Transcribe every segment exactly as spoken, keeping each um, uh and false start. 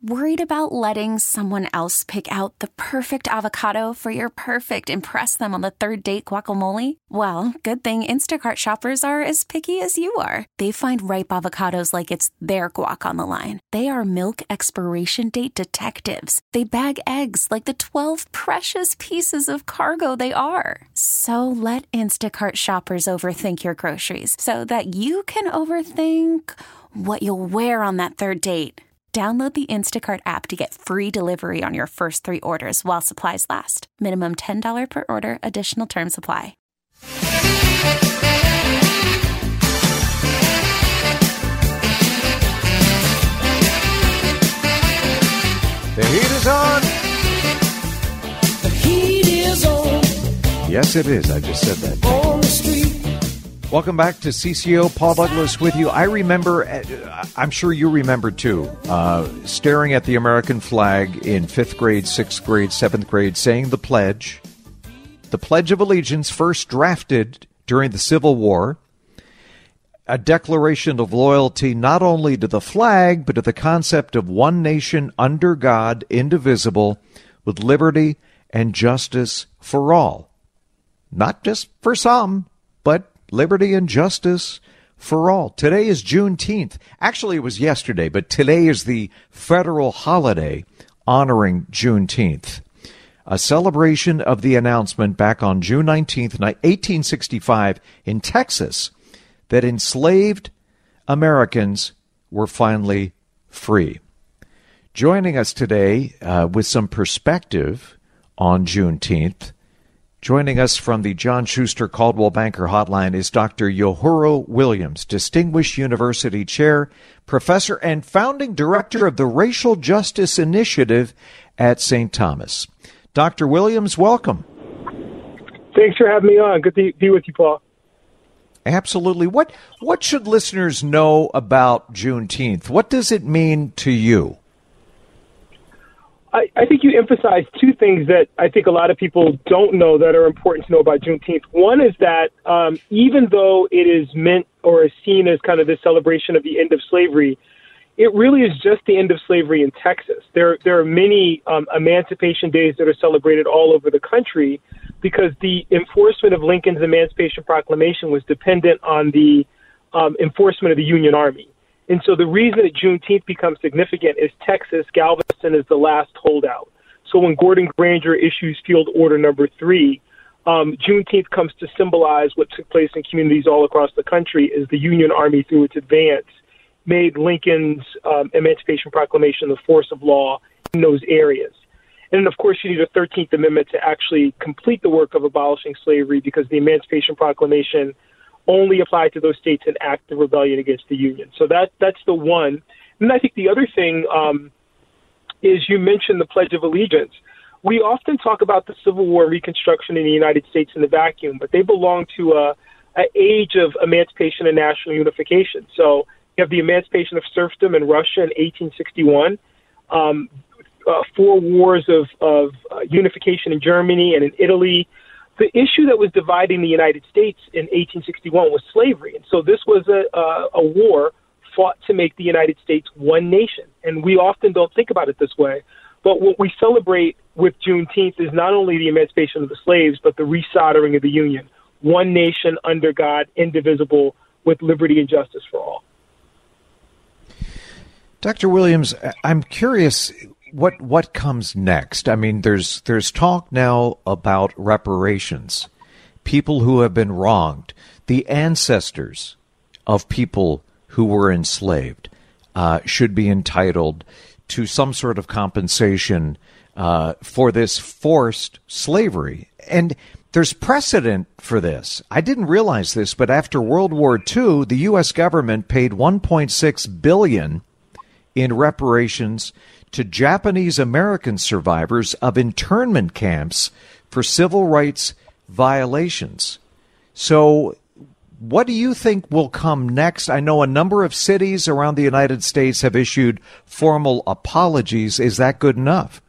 Worried about letting someone else pick out the perfect avocado for your perfect impress them on the third date guacamole? Well, good thing Instacart shoppers are as picky as you are. They find ripe avocados like it's their guac on the line. They are milk expiration date detectives. They bag eggs like the twelve precious pieces of cargo they are. So let Instacart shoppers overthink your groceries so that you can overthink what you'll wear on that third date. Download the Instacart app to get free delivery on your first three orders while supplies last. Minimum ten dollars per order. Additional terms apply. The heat is on. The heat is on. Yes, it is. I just said that. On the street. Welcome back to C C O. Paul Douglas with you. I remember, uh, I'm sure you remember too, uh, staring at the American flag in fifth grade, sixth grade, seventh grade, saying the pledge. The Pledge of Allegiance, first drafted during the Civil War. A declaration of loyalty not only to the flag, but to the concept of one nation under God, indivisible, with liberty and justice for all. Not just for some, but liberty and justice for all. Today is Juneteenth. Actually, it was yesterday, but today is the federal holiday honoring Juneteenth. A celebration of the announcement back on June nineteenth, eighteen sixty-five in Texas that enslaved Americans were finally free. Joining us today uh, with some perspective on Juneteenth, joining us from the John Schuster Caldwell Banker Hotline is Doctor Yohuro Williams, Distinguished University Chair, Professor, and Founding Director of the Racial Justice Initiative at Saint Thomas. Doctor Williams, welcome. Thanks for having me on. Good to be with you, Paul. Absolutely. What what should listeners know about Juneteenth? What does it mean to you? I, I think you emphasized two things that I think a lot of people don't know that are important to know about Juneteenth. One is that um, even though it is meant or is seen as kind of this celebration of the end of slavery, it really is just the end of slavery in Texas. There, there are many um, Emancipation Days that are celebrated all over the country because the enforcement of Lincoln's Emancipation Proclamation was dependent on the um, enforcement of the Union Army. And so the reason that Juneteenth becomes significant is Texas, Galveston is the last holdout. So when Gordon Granger issues Field Order Number Three, um, Juneteenth comes to symbolize what took place in communities all across the country as the Union Army, through its advance, made Lincoln's um, Emancipation Proclamation the force of law in those areas. And then, of course, you need a thirteenth Amendment to actually complete the work of abolishing slavery because the Emancipation Proclamation only applied to those states in active rebellion against the Union. So that that's the one. And I think the other thing um, is you mentioned the Pledge of Allegiance. We often talk about the Civil War and Reconstruction in the United States in the vacuum, but they belong to a, a age of emancipation and national unification. So you have the emancipation of serfdom in Russia in eighteen sixty-one, um, uh, four wars of, of uh, unification in Germany and in Italy. The issue that was dividing the United States in eighteen sixty-one was slavery. And so this was a, a, a war fought to make the United States one nation. And we often don't think about it this way. But what we celebrate with Juneteenth is not only the emancipation of the slaves, but the resoldering of the Union. One nation under God, indivisible, with liberty and justice for all. Doctor Williams, I'm curious, what what comes next? I mean, there's there's talk now about reparations, people who have been wronged, the ancestors of people who were enslaved uh, should be entitled to some sort of compensation uh, for this forced slavery. And there's precedent for this. I didn't realize this, but after World War Two, the U S government paid one point six billion dollars in reparations to Japanese American survivors of internment camps for civil rights violations. So what do you think will come next? I know a number of cities around the United States have issued formal apologies. Is that good enough?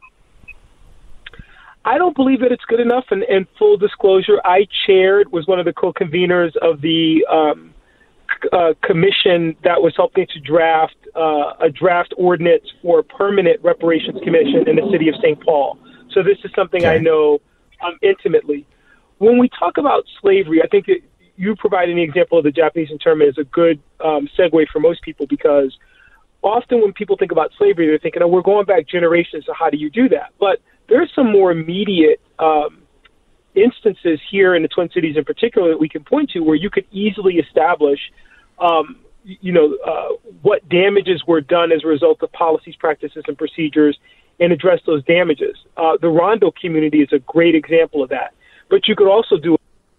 I don't believe that it's good enough. And, and full disclosure, I chaired, was one of the co-conveners of the um, uh, commission that was helping to draft uh, a draft ordinance for a permanent reparations commission in the city of Saint Paul. So this is something okay. I know um, intimately. When we talk about slavery, I think that you providing the example of the Japanese internment is a good um, segue for most people, because often when people think about slavery, they're thinking, oh, we're going back generations, so how do you do that? But there's some more immediate um, instances here in the Twin Cities in particular that we can point to where you could easily establish, um, you know, uh, what damages were done as a result of policies, practices, and procedures, and address those damages. Uh, the Rondo community is a great example of that. But you could also do,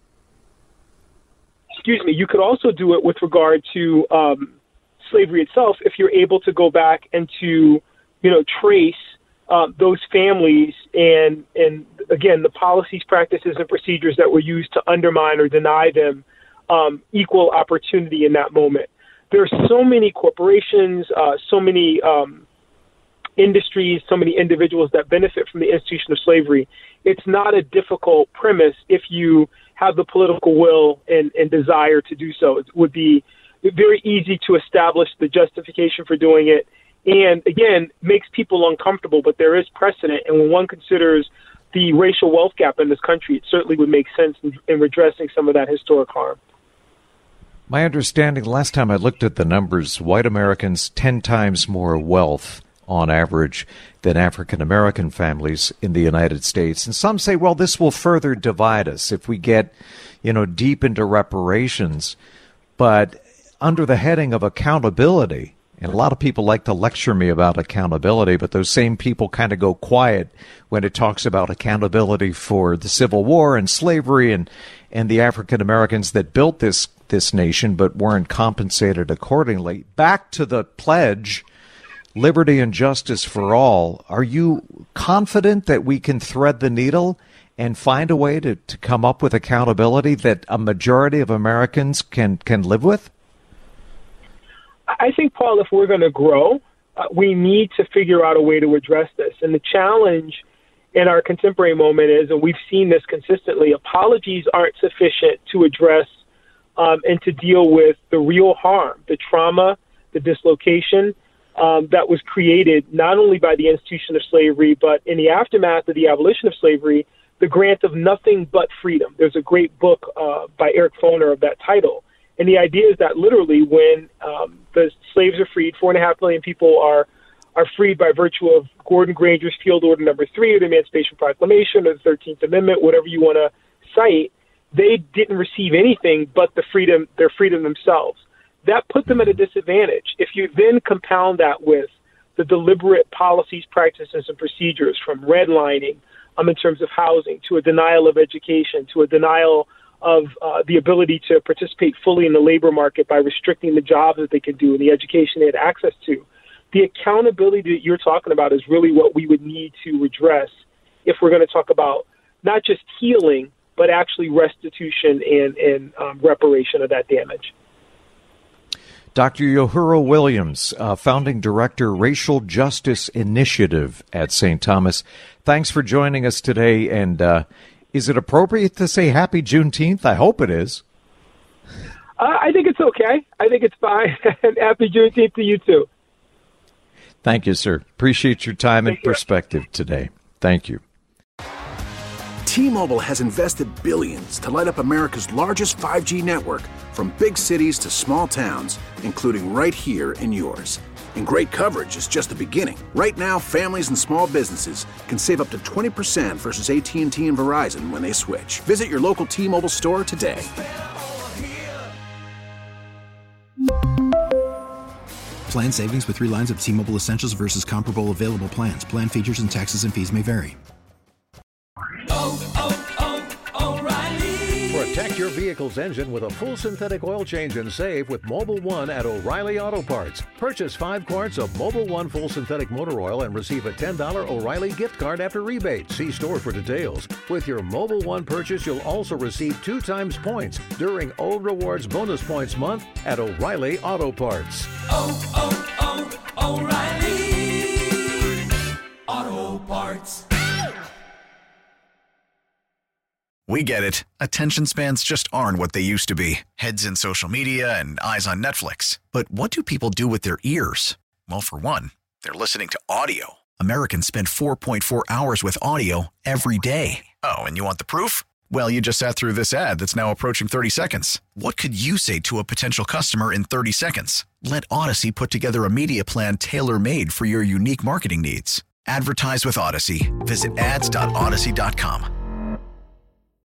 excuse me, you could also do it with regard to um, slavery itself if you're able to go back and to, you know, trace uh, those families and, and again, the policies, practices, and procedures that were used to undermine or deny them um, equal opportunity in that moment. There are so many corporations, uh, so many um, industries, so many individuals that benefit from the institution of slavery. It's not a difficult premise if you have the political will and, and desire to do so. It would be very easy to establish the justification for doing it. And again, makes people uncomfortable, but there is precedent. And when one considers the racial wealth gap in this country, it certainly would make sense in, in redressing some of that historic harm. My understanding, last time I looked at the numbers, white Americans ten times more wealth on average than African-American families in the United States. And some say, well, this will further divide us if we get, you know, deep into reparations. But under the heading of accountability, and a lot of people like to lecture me about accountability, but those same people kind of go quiet when it talks about accountability for the Civil War and slavery and, and the African-Americans that built this, this nation but weren't compensated accordingly. Back to the pledge, liberty and justice for all. Are you confident that we can thread the needle and find a way to, to come up with accountability that a majority of Americans can, can live with? I think, Paul, if we're going to grow, uh, we need to figure out a way to address this. And the challenge in our contemporary moment is, and we've seen this consistently, apologies aren't sufficient to address um, and to deal with the real harm, the trauma, the dislocation, Um, that was created not only by the institution of slavery, but in the aftermath of the abolition of slavery, the grant of nothing but freedom. There's a great book uh, by Eric Foner of that title. And the idea is that literally when um, the slaves are freed, four and a half million people are are freed by virtue of Gordon Granger's Field Order Number Three, or the Emancipation Proclamation, or the thirteenth Amendment, whatever you want to cite. They didn't receive anything but the freedom, their freedom themselves. That put them at a disadvantage. If you then compound that with the deliberate policies, practices, and procedures, from redlining um, in terms of housing, to a denial of education, to a denial of uh, the ability to participate fully in the labor market by restricting the jobs that they could do and the education they had access to, the accountability that you're talking about is really what we would need to address if we're going to talk about not just healing, but actually restitution and, and um, reparation of that damage. Doctor Yohuro Williams, uh, founding director, Racial Justice Initiative at Saint Thomas. Thanks for joining us today. And uh, is it appropriate to say Happy Juneteenth? I hope it is. Uh, I think it's okay. I think it's fine. And Happy Juneteenth to you too. Thank you, sir. Appreciate your time Thank and you. perspective today. Thank you. T-Mobile has invested billions to light up America's largest five G network, from big cities to small towns, including right here in yours. And great coverage is just the beginning. Right now, families and small businesses can save up to twenty percent versus A T and T and Verizon when they switch. Visit your local T-Mobile store today. Plan savings with three lines of T-Mobile Essentials versus comparable available plans. Plan features and taxes and fees may vary. Oh, oh, oh, O'Reilly. Protect your vehicle's engine with a full synthetic oil change and save with Mobil one at O'Reilly Auto Parts. Purchase five quarts of Mobil one full synthetic motor oil and receive a ten dollars O'Reilly gift card after rebate. See store for details. With your Mobil one purchase, you'll also receive two times points during O Rewards Bonus Points Month at O'Reilly Auto Parts. Oh, oh, oh, O'Reilly Auto Parts. We get it. Attention spans just aren't what they used to be. Heads in social media and eyes on Netflix. But what do people do with their ears? Well, for one, they're listening to audio. Americans spend four point four hours with audio every day. Oh, and you want the proof? Well, you just sat through this ad that's now approaching thirty seconds. What could you say to a potential customer in thirty seconds? Let Odyssey put together a media plan tailor-made for your unique marketing needs. Advertise with Odyssey. Visit ads dot odyssey dot com.